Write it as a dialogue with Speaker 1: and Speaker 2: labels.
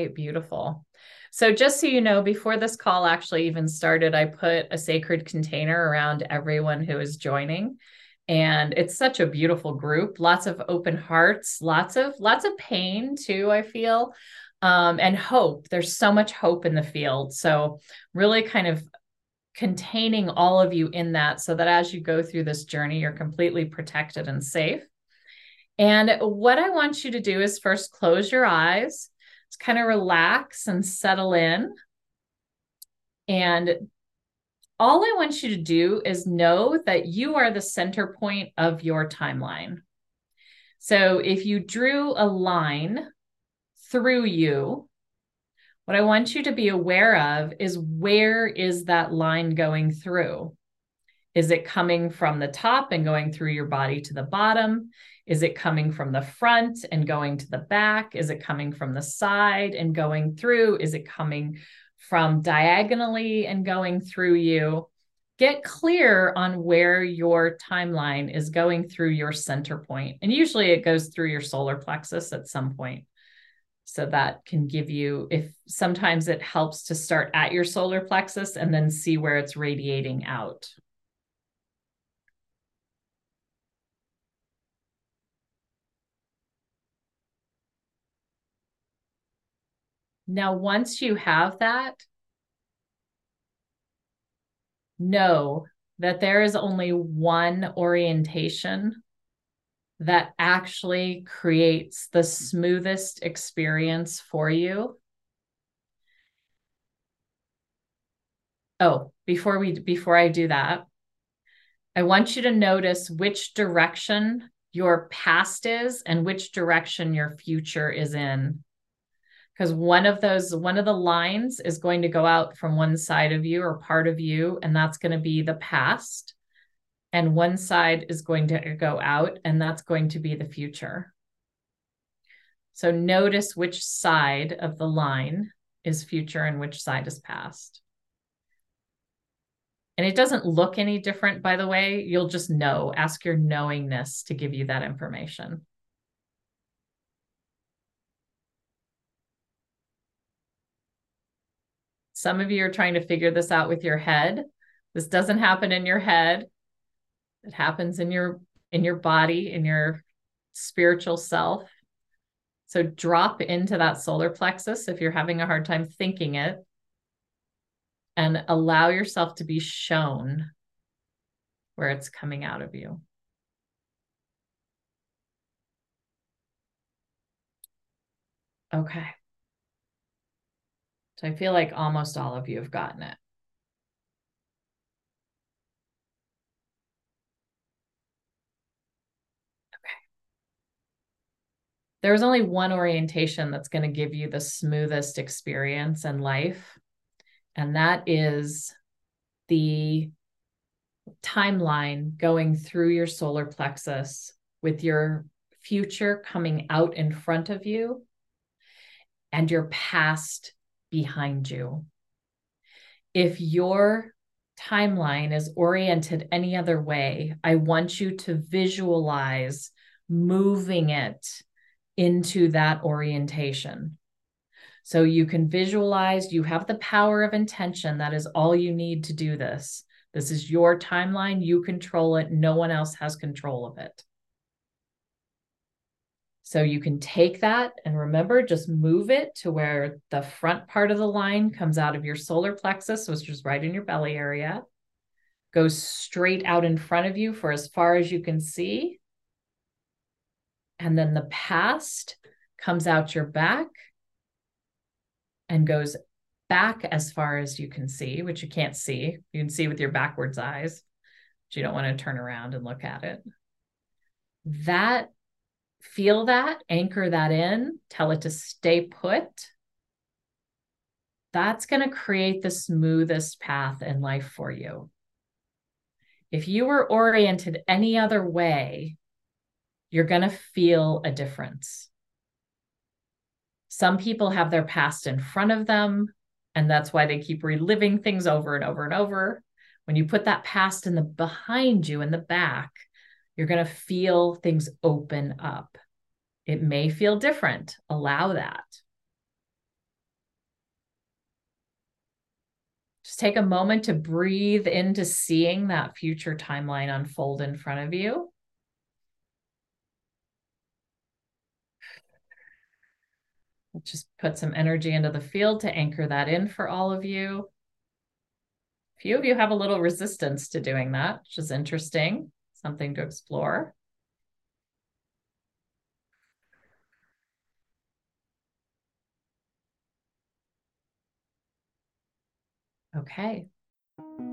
Speaker 1: right, beautiful. So just so you know, before this call actually even started, I put a sacred container around everyone who is joining. And it's such a beautiful group, lots of open hearts, lots of pain too, I feel. And hope. There's so much hope in the field. So really kind of containing all of you in that so that as you go through this journey, you're completely protected and safe. And what I want you to do is first close your eyes, just kind of relax and settle in. And all I want you to do is know that you are the center point of your timeline. So if you drew a line through you, what I want you to be aware of is, where is that line going through? Is it coming from the top and going through your body to the bottom? Is it coming from the front and going to the back? Is it coming from the side and going through? Is it coming from diagonally and going through you? Get clear on where your timeline is going through your center point. And usually it goes through your solar plexus at some point. So that can give you, if sometimes it helps to start at your solar plexus and then see where it's radiating out. Now, once you have that, know that there is only one orientation that actually creates the smoothest experience for you. Oh, before I do that, I want you to notice which direction your past is and which direction your future is in. Because one of the lines is going to go out from one side of you or part of you, and that's going to be the past. And one side is going to go out, and that's going to be the future. So notice which side of the line is future and which side is past. And it doesn't look any different, by the way. You'll just know. Ask your knowingness to give you that information. Some of you are trying to figure this out with your head. This doesn't happen in your head. It happens in your body, in your spiritual self. So drop into that solar plexus if you're having a hard time thinking it, and allow yourself to be shown where it's coming out of you. Okay. So I feel like almost all of you have gotten it. Okay. There's only one orientation that's going to give you the smoothest experience in life, and that is the timeline going through your solar plexus with your future coming out in front of you and your past behind you. If your timeline is oriented any other way, I want you to visualize moving it into that orientation. So you can visualize, you have the power of intention. That is all you need to do this. This is your timeline. You control it. No one else has control of it. So you can take that and remember, just move it to where the front part of the line comes out of your solar plexus, which is right in your belly area, goes straight out in front of you for as far as you can see. And then the past comes out your back and goes back as far as you can see, which you can't see. You can see with your backwards eyes, but you don't want to turn around and look at it. Feel that, anchor that in, tell it to stay put. That's going to create the smoothest path in life for you. If you were oriented any other way, you're going to feel a difference. Some people have their past in front of them, and that's why they keep reliving things over and over and over. When you put that past in the behind you in the back, you're going to feel things open up. It may feel different. Allow that. take a moment to breathe into seeing that future timeline unfold in front of you. Just put some energy into the field to anchor that in for all of you. A few of you have a little resistance to doing that, which is interesting, something to explore. Okay.